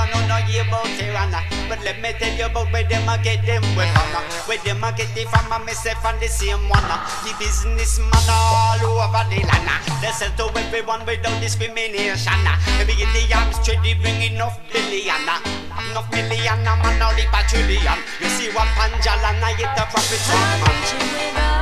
don't know you about Tirana. But let me tell you about where them a get them weapon. Where them a get it from myself and the same one. The businessman all over the land. They sell to everyone without discrimination. Every in the arms trade they bring enough billion. Enough million, man, only a trillion. You see what Panjala, now get the profit from man.